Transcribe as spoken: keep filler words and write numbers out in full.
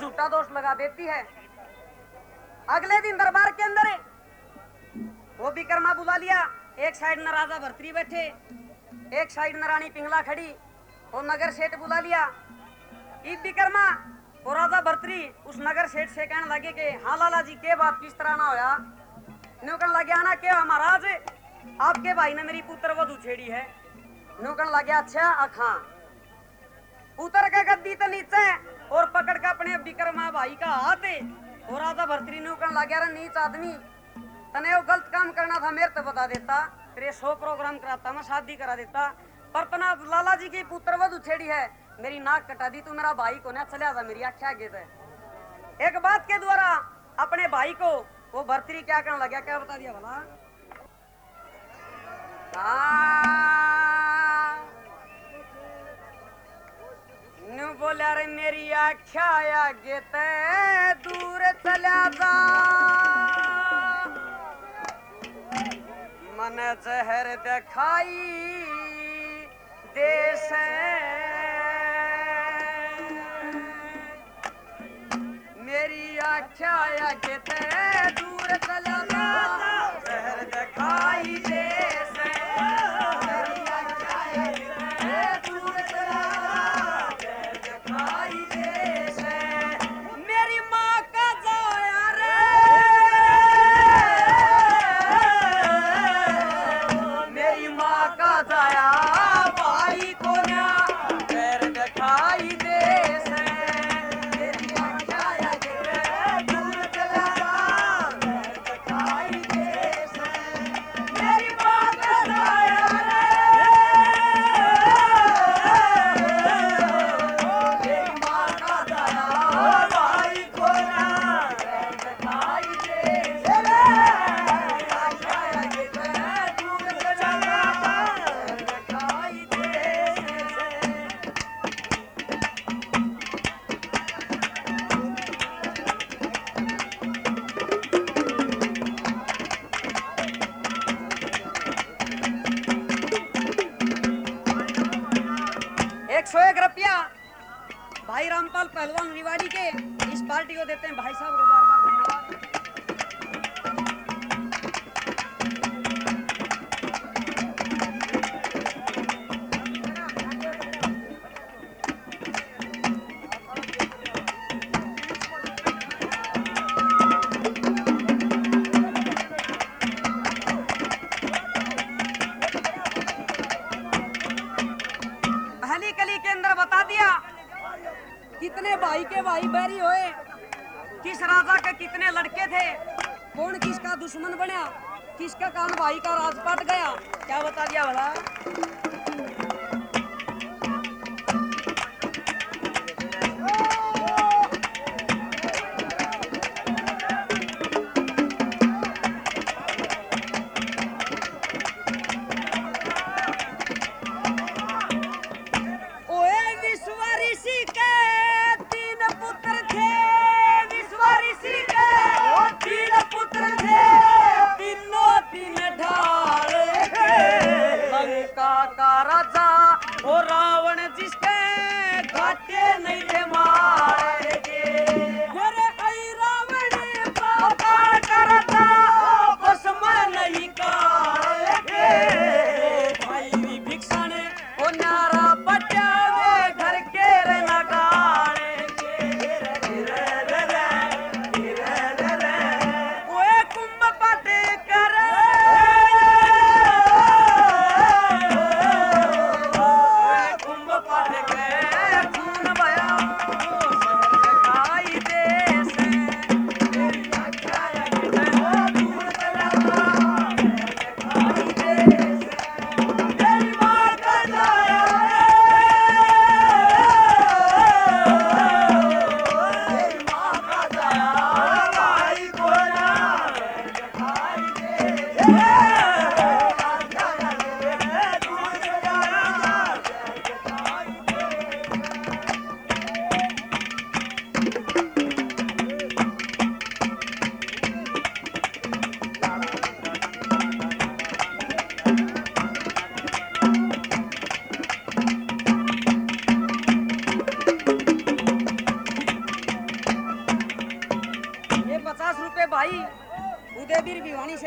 झूठा दोष लगा देती है। अगले दिन दरबार के अंदर वो विक्रमा बुला लिया। एक साइड न राजा भर्तरी बैठे, एक साइड न रानी पिंगला खड़ी, और नगर सेठ बुला लिया। ईद विक्रमा और राजा भर्तरी उस नगर सेठ से कहने लगे कि हाँ लाला जी के बात किस तरह ना होया। न्यू कहने लगे ना क्या महाराज आपके भाई ने मेरी पुत्र वधु छेड़ी है। न्यू कहने लगे अच्छा अखा उतर के गद्दी तो नीचे और पकड़ के अपने विक्रमा भाई का हाथ और राजा भर्तरी न्यू कहने लगे अरे नीच आदमी तने वो गलत काम करना था मेरे तो बता देता, तेरे सौ प्रोग्राम कराता, मैं शादी करा देता, पर तना लाला जी की पुत्र वधु छेड़ी है, मेरी नाक कटा दी, तू मेरा भाई को ना चला जा मेरी आख्या गे। एक बात के द्वारा अपने भाई को वो भर्तरी क्या करने लगा, क्या बता दिया भला। न्यू बोला रे मेरी आख्या आगे ते दूर चला जा, मन जहर दिखाई देश मेरी आख्या आगे ते दूर चला जा, जहर दिखाई देश मेरी आख्या आगे ते दूर चला जा, जहर दिखाई देश मेरी माँ का जाया रे, मेरी माँ का जाया भाई को ना जहर दिखाई देश मेरी आख्या आगे ते दूर चला जा, जहर दिखाई देश मेरी माँ का जाया मेरी माँ का जाया भाई को ना जहर दिखाई देश मेरी आख्या आगे ते दूर चला जा, जहर दिखाई देश। एक सौ एक रुपया भाई रामपाल पहलवान रिवाड़ी के इस पार्टी को देते हैं। भाई साहब को बार बार धन्यवाद। पहली कली के अंदर बता दिया कितने भाई के भाई बैरी होए, किस राजा के कितने लड़के थे, कौन किसका दुश्मन बना, किसका कान भाई का राजपाट गया, क्या बता दिया भला। ओए विश्व ऋषि के तीन पुत्र थे, विश्व ऋषि के तीन पुत्र थे, तीनों तीन ढाल लंका का राजा वो रावण जिसके घाटे नहीं थे मारे के, मेरे आई रावण पापा करता भस्म नहीं काढ़े के, भाई विभीषण वो नारा बचावे घर के रहना का पचास रुपए भाई उदयवीर भिवानी से